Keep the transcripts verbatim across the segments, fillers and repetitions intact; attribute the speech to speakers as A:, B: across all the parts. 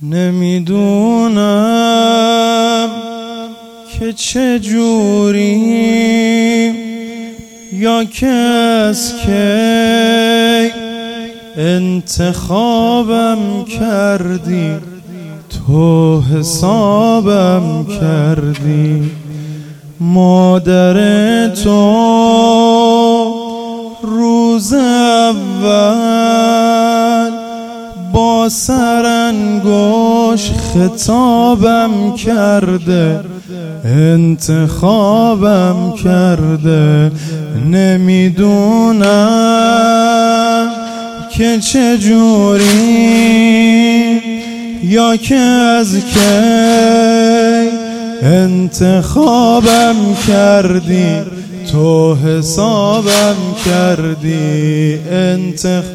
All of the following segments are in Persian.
A: نمیدونم که چه جوری یا که از کی انتخابم کردی، تو حسابم کردی. مادر تو روز اول با سرانگوش خطابم کرده، انتخابم کرده. نمیدونم که چه جوری یا که از کی انتخابم کردی، تو حسابم کردی. انتخاب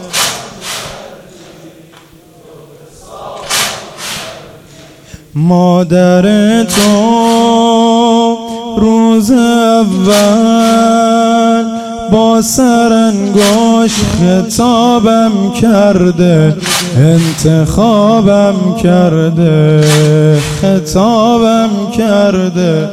A: مادر تو روز اول با سرانگوش خطابم کرده، انتخابم کرده، خطابم کرده.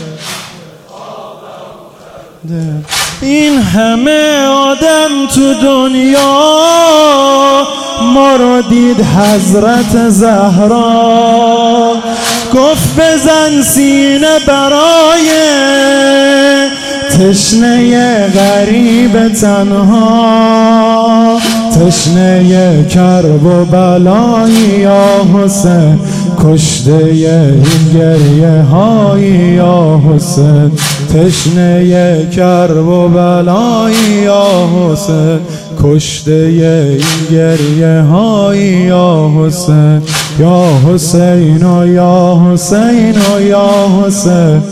A: این همه آدم تو دنیا ما رو دید حضرت زهرا، گفت بزن سینه برای تشنه غریب تنها، تشنه کرب و بلایی یا حسین، کشته این گریه هایی یا حسین، تشنه کرب و بلایی یا حسین، کشته این گریه هایی یا حسین. یا حسین و یا حسین و یا حسین،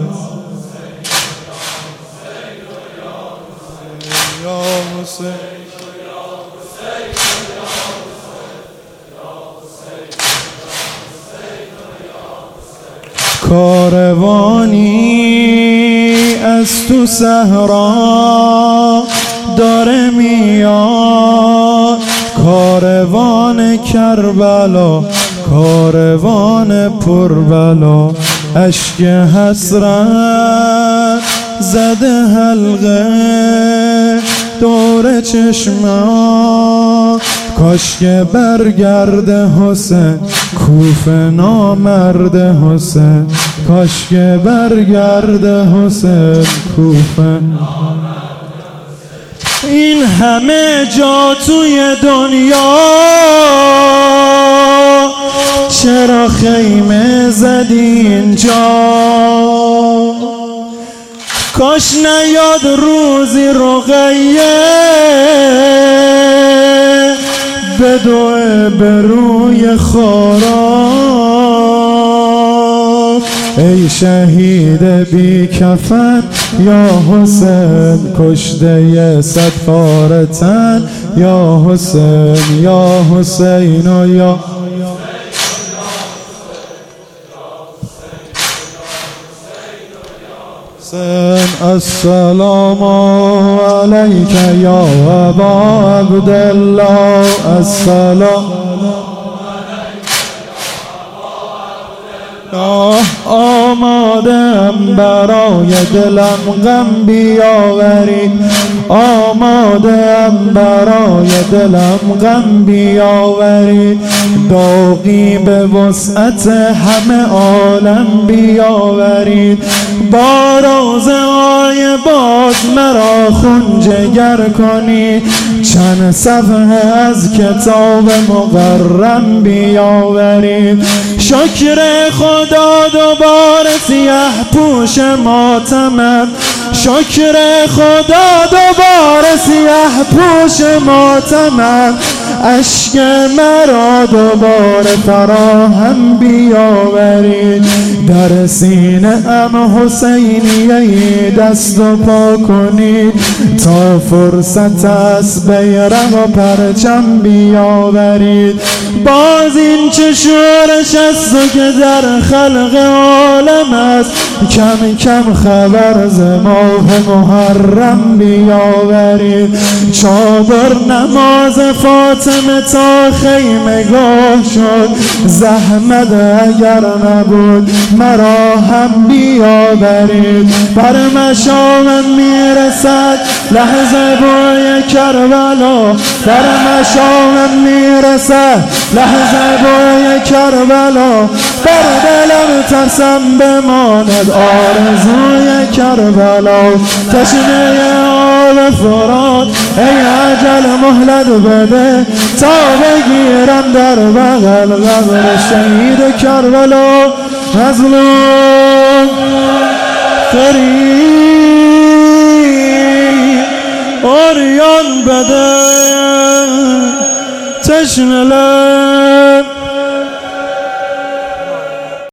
A: کاروانی از تو صحرا داره میاد، کاروان کربلا، کاروان پربلا، اشک حسرت زده حلقه دور چشما. کاش که برگرده حسین، کوفه نامرد حسین، کاش که برگرده حسین، کوفه. این همه جا توی دنیا چرا خیمه زدی اینجا؟ کاش نیاد روزی رقیه بدوه به روی خارا. ای شهید بی کفن یا حسین، کشته صد پاره تن یا حسین، یا حسین و یا السلام علیک یا ابا عبدالله، السلام آمادم برای دلم غم بیاورید، آمادم برای دلم غم بیاورید، داغی به وسعت همه عالم بیاورید. با روزهای باز مرا خون جگر کنید، چند صفحه از کتاب مقرم بیاورید. شکر خدا دوباره سیاه پوش ماتمم، شکر خدا دوباره سیاه پوش ماتمم، اشک مرا دوباره فراهم بیاورید. در سینه ام حسینیه دست و پا کنید، تا فرصت از بیرق و پرچم بیاورید. باز این چه شورش است و که در خلق عالم است، کم کم خبر ز ماه محرم بیاورید. چادر نماز فاتحه فاطمه تا خیمه گاه شد، زحمت اگر نبود مرا هم بیاورید. بر مشامم میرسد لحظه بوی کربلا، بر مشامم میرسد لحظه بوی کربلا. بر دلم ترسم بماند آرزوی کربلا. تشنه آب فرات ای اجل مهلت بده، تا بگیرم در بغل قبر شهید کربلا. مظلوم فریب آریان بده، تشنه